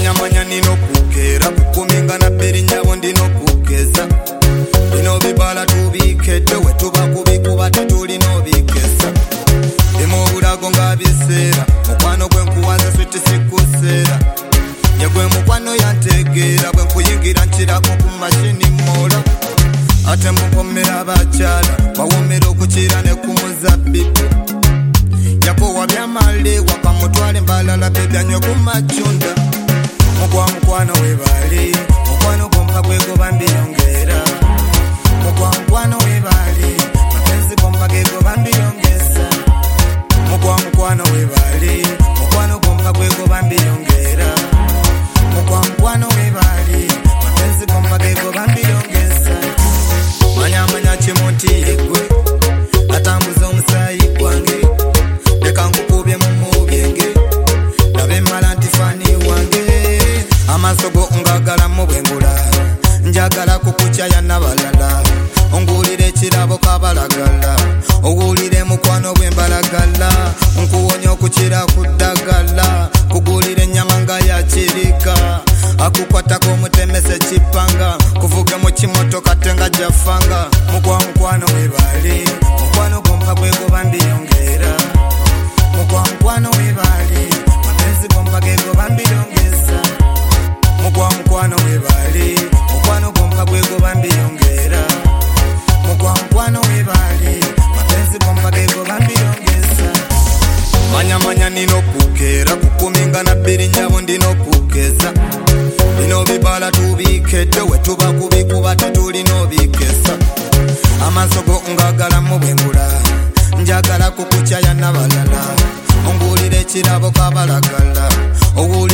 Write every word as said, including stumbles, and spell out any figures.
manya manya nino kukera kukuminga na beri nyabo ndino kukeza bino bibala tubikedde we tuba kubikuba tetulina obikesa emo bulago nga biseera mukwano gwenkuwaza switi sikuseera yegwe mukwano yantegeera bwe nkuyingira nkirako ku mashini mola ate mukomera abakyala bawomera okukira ne ku muzabbibu yakowa byamale wakamutwale mbalala bebyanywe ku machunda mukwa mukwano webali mukwano gompa gwegoba mbiyongera mukwa mukwano webali mapenzi gompa gegoba mbiyongeza mukwa mukwano webali mukwano gompa gwegoba mbiyongera mukwa mukwano webali mapenzi gompa gegoba mbiyongeza manya manya chimonti yegwe atambuza omusayi gwange leka nkukubye mu mubyenge labe mala ntifani wange amasogo ngagala mu bwengula njagala kukuchaya nabalala ongulire ekirabo kabalagala owulire mukwano bwembalagala nkuwonya okukira kuddagala kugulire ennyama nga yakirika akukwatako omutemese kipanga kuvuge mu kimotoka tenga jafanga mukwa mukwano webali mukwano gompa gwegoba mbiyongera mukwa mukwano webali mapenzi gompa gegoba mbiyongeza mukwa mukwano webali mukwano gompa gwegoba mbiyongera mukwa mukwano webali mapenzi gompa gegoba mbiyongeza manya manya nino kukera kukuminga na biri nyabo ndino kukeza bino bibala tubikedde we tuba kubikuba tetulina obikesa amasogo ngagala mu bwengula njagala kukuchaya nabalala ongulire ekirabo kabalagala owuli